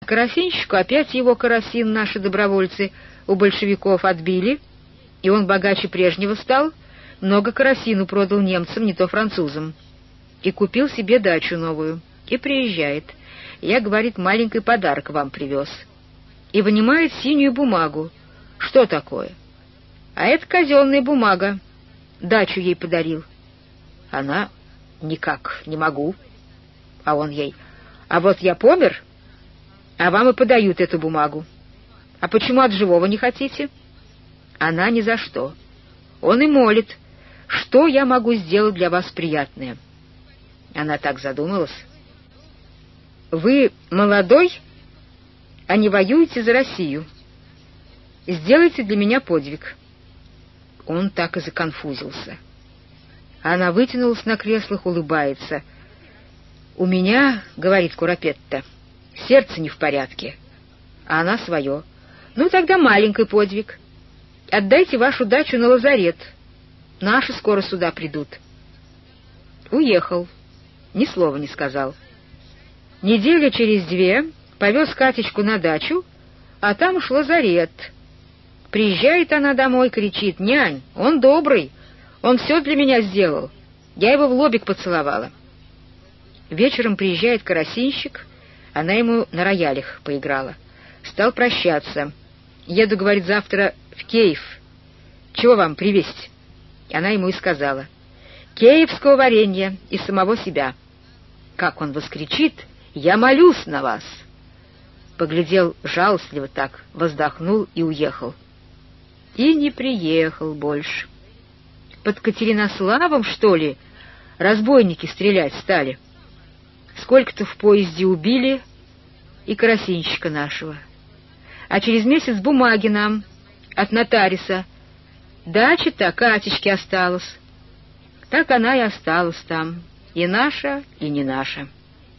Карасинщику опять его карасин наши добровольцы у большевиков отбили, и он богаче прежнего стал, много карасину продал немцам, не то французам, и купил себе дачу новую, и приезжает. Я, говорит, маленький подарок вам привез. И вынимает синюю бумагу. Что такое? А это казенная бумага. Дачу ей подарил. Она: никак не могу. А он ей: а вот я помер, а вам и подают эту бумагу. А почему от живого не хотите? Она: ни за что. Он и молит: что я могу сделать для вас приятное? Она так задумалась. Вы молодой, а не воюете за Россию. Сделайте для меня подвиг. Он так и законфузился. Она вытянулась на креслах, улыбается. «У меня, — говорит Куропетта, — сердце не в порядке». А она свое: «Ну, тогда маленький подвиг. Отдайте вашу дачу на лазарет. Наши скоро сюда придут». Уехал. Ни слова не сказал. Неделя через две повез Катечку на дачу, а там уж лазарет. Приезжает она домой, кричит: «Нянь, он добрый, он все для меня сделал. Я его в лобик поцеловала». Вечером приезжает карасинщик, она ему на роялях поиграла. Стал прощаться. «Еду, — говорит, — завтра в Киев. Чего вам привезть?» Она ему и сказала: «Киевского варенья и самого себя». Как он воскричит: «Я молюсь на вас!» Поглядел жалостливо так, воздохнул и уехал. И не приехал больше. Под Катеринославом, что ли, разбойники стрелять стали. Сколько-то в поезде убили, и карасинщика нашего. А через месяц бумаги нам от нотариуса. Дача-то Катечке осталась. Так она и осталась там, и наша, и не наша.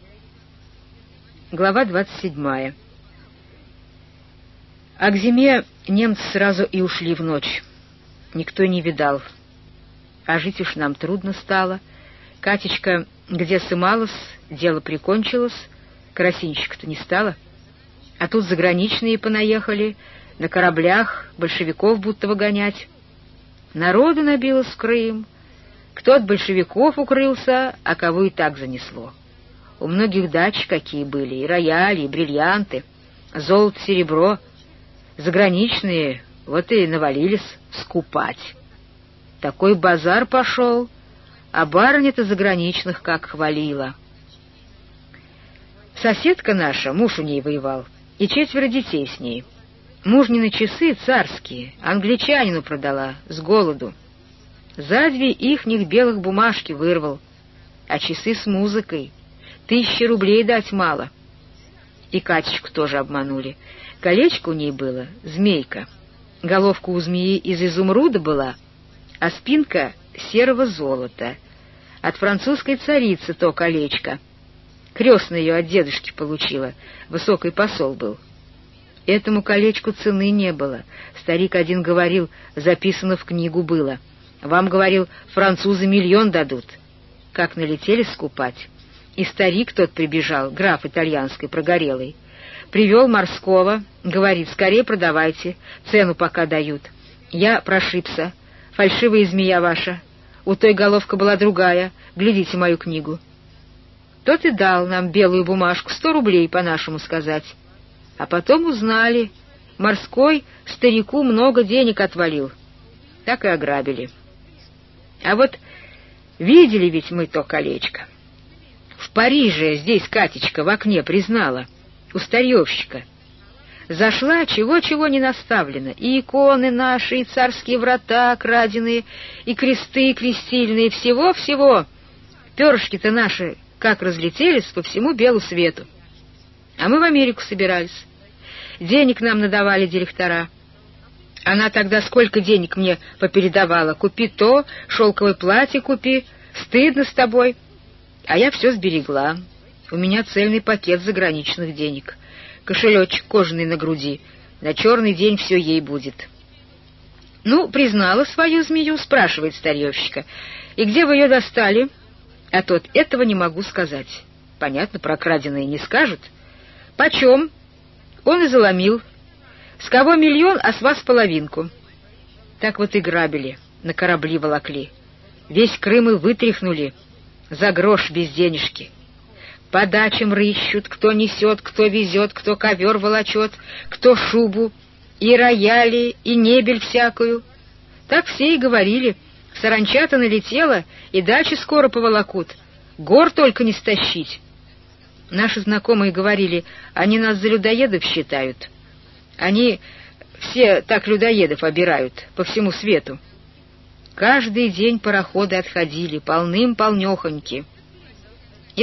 Глава 27. А к зиме немцы сразу и ушли в ночь. Никто не видал. А жить уж нам трудно стало. Катечка где сымалась, дело прикончилось, карасинщика-то не стало. А тут заграничные понаехали, на кораблях большевиков будто выгонять. Народу набилось в Крым. Кто от большевиков укрылся, а кого и так занесло. У многих дач какие были, и рояли, и бриллианты, золото, серебро. Заграничные вот и навалились скупать. Такой базар пошел, а барыня-то заграничных как хвалила. Соседка наша, муж у ней воевал, и 4 детей с ней. Мужнины часы царские, англичанину продала, с голоду. За 2 ихних белых бумажки вырвал, а часы с музыкой. 1000 рублей дать мало. И Катечку тоже обманули. Колечко у ней было, змейка. Головка у змеи из изумруда была, а спинка серого золота. От французской царицы то колечко. Крестная ее от дедушки получила, высокий посол был. Этому колечку цены не было. Старик один говорил, записано в книгу было. Вам, говорил, французы 1 000 000 дадут. Как налетели скупать. И старик тот прибежал, граф итальянский, прогорелый. Привел морского, говорит: скорее продавайте, цену пока дают. Я прошибся. Фальшивая змея ваша. У той головка была другая. Глядите мою книгу. Тот и дал нам белую бумажку, 100 рублей, по-нашему сказать. А потом узнали, морской старику много денег отвалил. Так и ограбили. А вот видели ведь мы то колечко. В Париже здесь Катечка в окне признала, у старьевщика. Зашла, чего-чего не наставлено, и иконы наши, и царские врата краденые, и кресты крестильные, всего-всего. Перышки-то наши как разлетелись по всему белу свету. А мы в Америку собирались. Денег нам надавали директора. Она тогда сколько денег мне попередавала. Купи то, шелковое платье купи, стыдно с тобой. А я все сберегла. У меня цельный пакет заграничных денег. Кошелечек кожаный на груди. На черный день все ей будет. Ну, признала свою змею, спрашивает старьевщика. И где вы ее достали? А тот: этого не могу сказать. Понятно, про краденые не скажут. Почем? Он и заломил. С кого миллион, а с вас половинку. Так вот и грабили, на корабли волокли. Весь Крым и вытряхнули, за грош без денежки. По дачам рыщут, кто несет, кто везет, кто ковер волочет, кто шубу, и рояли, и мебель всякую. Так все и говорили. Саранча-то налетела, и дачи скоро поволокут. Гор только не стащить. Наши знакомые говорили, они нас за людоедов считают. Они все так людоедов обирают по всему свету. Каждый день пароходы отходили, полным-полнехоньки.